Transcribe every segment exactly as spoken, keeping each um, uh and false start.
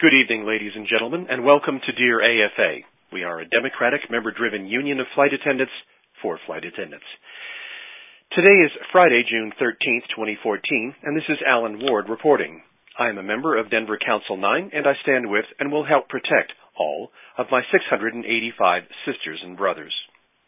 Good evening, ladies and gentlemen, and welcome to Dear A F A. We are a democratic, member-driven union of flight attendants for flight attendants. Today is Friday, June thirteenth, twenty fourteen, and this is Alan Ward reporting. I am a member of Denver Council nine, and I stand with and will help protect all of my six hundred eighty-five sisters and brothers.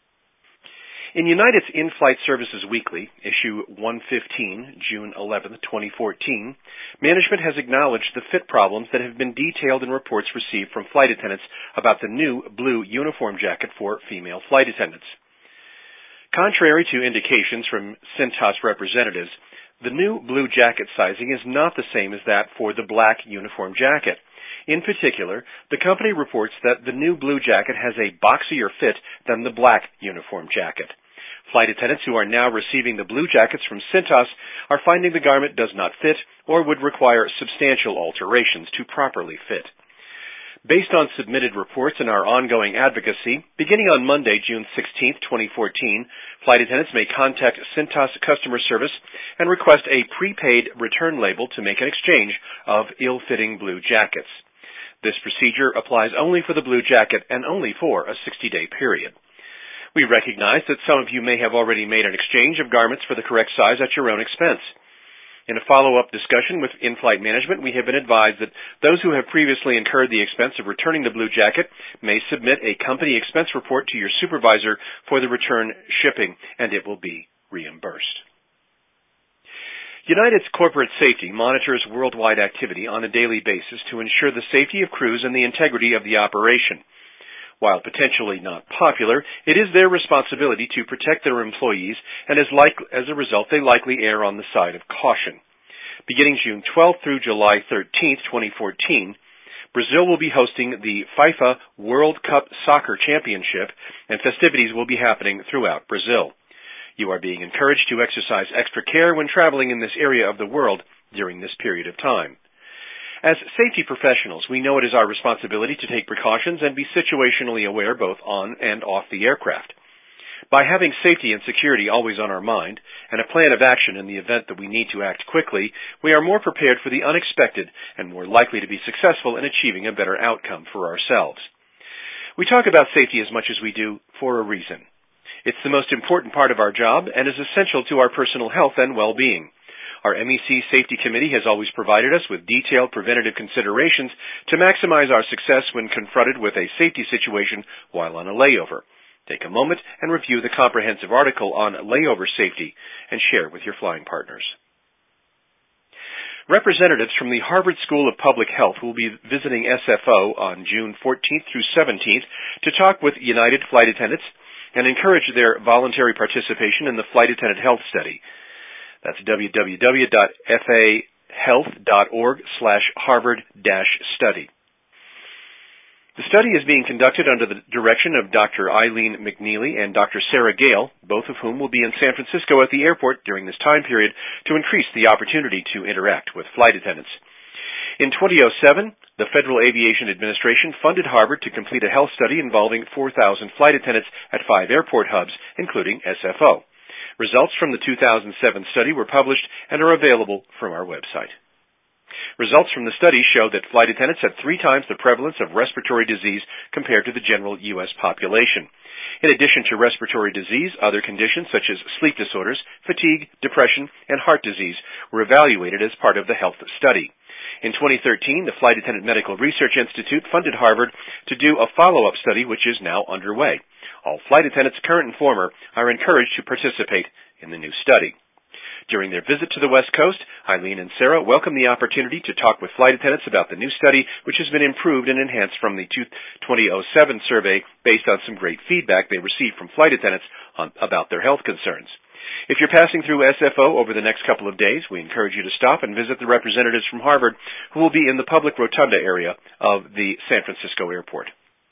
In United's In-Flight Services Weekly, issue one fifteen, June eleventh, twenty fourteen, management has acknowledged the fit problems that have been detailed in reports received from flight attendants about the new blue uniform jacket for female flight attendants. Contrary to indications from Cintas representatives, the new blue jacket sizing is not the same as that for the black uniform jacket. In particular, the company reports that the new blue jacket has a boxier fit than the black uniform jacket. Flight attendants who are now receiving the blue jackets from Cintas are finding the garment does not fit or would require substantial alterations to properly fit. Based on submitted reports and our ongoing advocacy, beginning on Monday, June sixteenth, twenty fourteen, flight attendants may contact Cintas customer service and request a prepaid return label to make an exchange of ill-fitting blue jackets. This procedure applies only for the blue jacket and only for a sixty-day period. We recognize that some of you may have already made an exchange of garments for the correct size at your own expense. In a follow-up discussion with in-flight management, we have been advised that those who have previously incurred the expense of returning the blue jacket may submit a company expense report to your supervisor for the return shipping, and it will be reimbursed. United's corporate safety monitors worldwide activity on a daily basis to ensure the safety of crews and the integrity of the operation. While potentially not popular, it is their responsibility to protect their employees, and as, like, as a result, they likely err on the side of caution. Beginning June twelfth through July thirteenth, twenty fourteen, Brazil will be hosting the FIFA World Cup Soccer Championship, and festivities will be happening throughout Brazil. You are being encouraged to exercise extra care when traveling in this area of the world during this period of time. As safety professionals, we know it is our responsibility to take precautions and be situationally aware both on and off the aircraft. By having safety and security always on our mind and a plan of action in the event that we need to act quickly, we are more prepared for the unexpected and more likely to be successful in achieving a better outcome for ourselves. We talk about safety as much as we do for a reason. It's the most important part of our job and is essential to our personal health and well-being. Our M E C Safety Committee has always provided us with detailed preventative considerations to maximize our success when confronted with a safety situation while on a layover. Take a moment and review the comprehensive article on layover safety and share with your flying partners. Representatives from the Harvard School of Public Health will be visiting S F O on June fourteenth through seventeenth to talk with United flight attendants and encourage their voluntary participation in the Flight Attendant Health Study. That's w w w dot f a health dot org slash Harvard dash study. The study is being conducted under the direction of Doctor Eileen McNeely and Doctor Sarah Gale, both of whom will be in San Francisco at the airport during this time period to increase the opportunity to interact with flight attendants. In two thousand seven, the Federal Aviation Administration funded Harvard to complete a health study involving four thousand flight attendants at five airport hubs, including S F O. Results from the two thousand seven study were published and are available from our website. Results from the study show that flight attendants had three times the prevalence of respiratory disease compared to the general U S population. In addition to respiratory disease, other conditions such as sleep disorders, fatigue, depression, and heart disease were evaluated as part of the health study. In twenty thirteen, the Flight Attendant Medical Research Institute funded Harvard to do a follow-up study which is now underway. All flight attendants, current and former, are encouraged to participate in the new study. During their visit to the West Coast, Eileen and Sarah welcomed the opportunity to talk with flight attendants about the new study, which has been improved and enhanced from the two thousand seven survey based on some great feedback they received from flight attendants on, about their health concerns. If you're passing through S F O over the next couple of days, we encourage you to stop and visit the representatives from Harvard who will be in the public rotunda area of the San Francisco airport.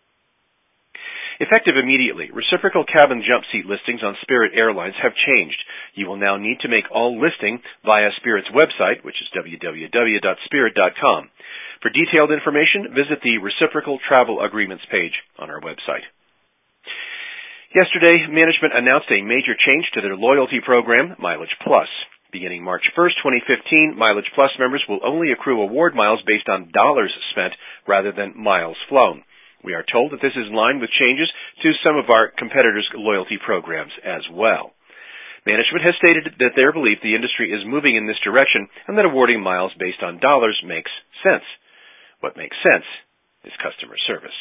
Effective immediately, reciprocal cabin jump seat listings on Spirit Airlines have changed. You will now need to make all listing via Spirit's website, which is w w w dot spirit dot com. For detailed information, visit the Reciprocal Travel Agreements page on our website. Yesterday, management announced a major change to their loyalty program, Mileage Plus. Beginning March first, twenty fifteen, Mileage Plus members will only accrue award miles based on dollars spent rather than miles flown. We are told that this is in line with changes to some of our competitors' loyalty programs as well. Management has stated that their belief the industry is moving in this direction and that awarding miles based on dollars makes sense. What makes sense is customer service.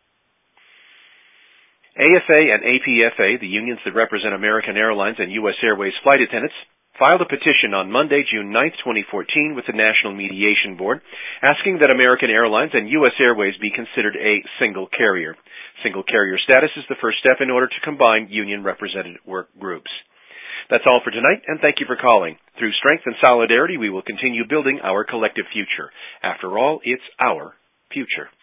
A F A and A P F A, the unions that represent American Airlines and U S Airways flight attendants, filed a petition on Monday, June ninth, twenty fourteen, with the National Mediation Board, asking that American Airlines and U S Airways be considered a single carrier. Single carrier status is the first step in order to combine union-represented work groups. That's all for tonight, and thank you for calling. Through strength and solidarity, we will continue building our collective future. After all, it's our future.